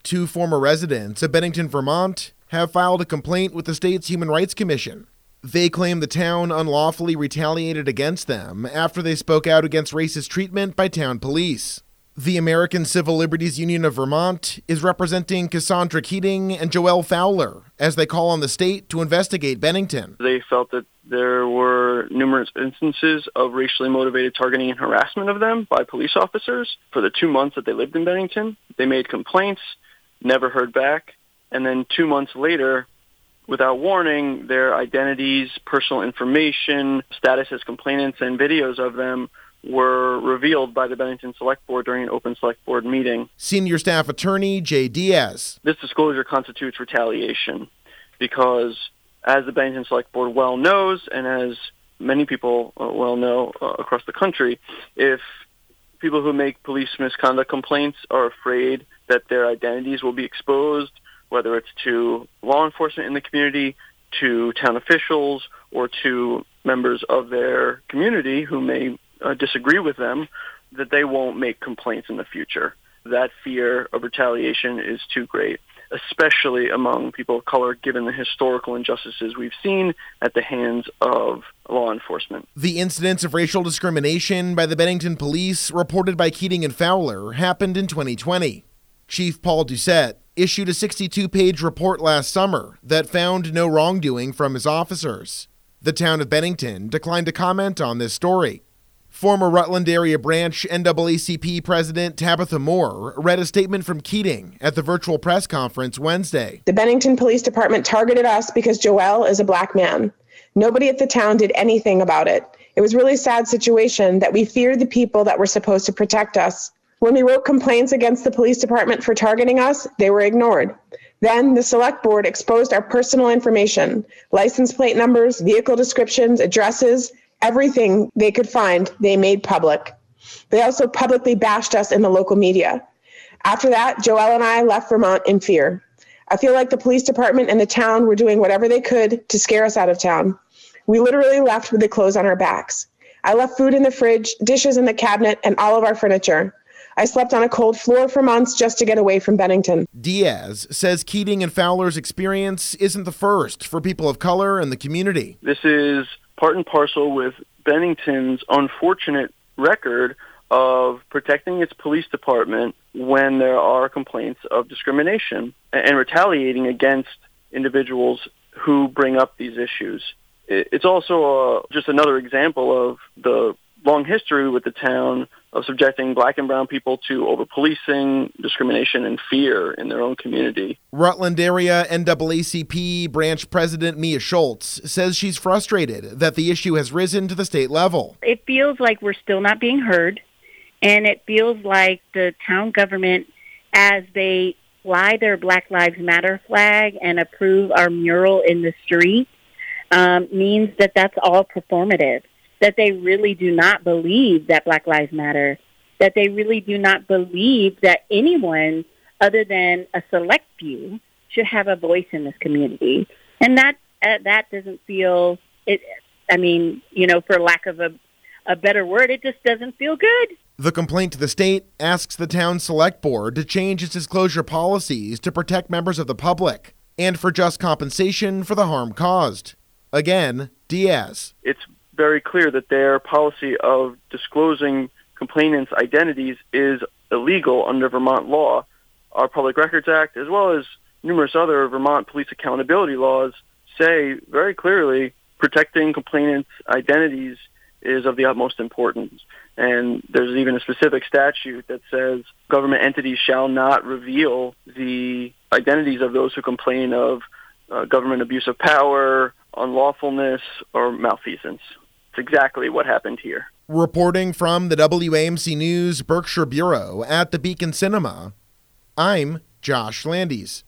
two former residents of Bennington, Vermont, have filed a complaint with the state's Human Rights Commission. They claim the town unlawfully retaliated against them after they spoke out against racist treatment by town police. The American Civil Liberties Union of Vermont is representing Cassandra Keating and Joelle Fowler as they call on the state to investigate Bennington. They felt that there were numerous instances of racially motivated targeting and harassment of them by police officers for the 2 months that they lived in Bennington. They made complaints, never heard back, and then 2 months later, without warning, their identities, personal information, status as complainants, and videos of them were revealed by the Bennington Select Board during an open Select Board meeting. Senior Staff Attorney Jay Diaz. This disclosure constitutes retaliation because, as the Bennington Select Board well knows, and as many people well know across the country, if people who make police misconduct complaints are afraid that their identities will be exposed, whether it's to law enforcement in the community, to town officials, or to members of their community who may disagree with them, that they won't make complaints in the future. That fear of retaliation is too great, especially among people of color, given the historical injustices we've seen at the hands of law enforcement. The incidents of racial discrimination by the Bennington police, reported by Keating and Fowler, happened in 2020. Chief Paul Doucette issued a 62-page report last summer that found no wrongdoing from his officers. The town of Bennington declined to comment on this story. Former Rutland Area Branch NAACP President Tabitha Moore read a statement from Keating at the virtual press conference Wednesday. The Bennington Police Department targeted us because Joel is a black man. Nobody at the town did anything about it. It was a really sad situation that we feared the people that were supposed to protect us. When we wrote complaints against the police department for targeting us, they were ignored. Then the select board exposed our personal information, license plate numbers, vehicle descriptions, addresses, everything they could find, they made public. They also publicly bashed us in the local media. After that, Joelle and I left Vermont in fear. I feel like the police department and the town were doing whatever they could to scare us out of town. We literally left with the clothes on our backs. I left food in the fridge, dishes in the cabinet, and all of our furniture. I slept on a cold floor for months just to get away from Bennington. Diaz says Keating and Fowler's experience isn't the first for people of color in the community. This is part and parcel with Bennington's unfortunate record of protecting its police department when there are complaints of discrimination and retaliating against individuals who bring up these issues. It's also just another example of the long history with the town of subjecting black and brown people to over-policing, discrimination, and fear in their own community. Rutland Area NAACP Branch President Mia Schultz says she's frustrated that the issue has risen to the state level. It feels like we're still not being heard, and it feels like the town government, as they fly their Black Lives Matter flag and approve our mural in the street, means that that's all performative. That they really do not believe that Black Lives Matter, that they really do not believe that anyone other than a select few should have a voice in this community. And that doesn't feel, for lack of a better word, it just doesn't feel good. The complaint to the state asks the town select board to change its disclosure policies to protect members of the public and for just compensation for the harm caused. Again, Diaz. It's very clear that their policy of disclosing complainants' identities is illegal under Vermont law. Our Public Records Act, as well as numerous other Vermont police accountability laws, say very clearly protecting complainants' identities is of the utmost importance. And there's even a specific statute that says government entities shall not reveal the identities of those who complain of government abuse of power, unlawfulness, or malfeasance. It's exactly what happened here. Reporting from the WAMC News Berkshire Bureau at the Beacon Cinema, I'm Josh Landis.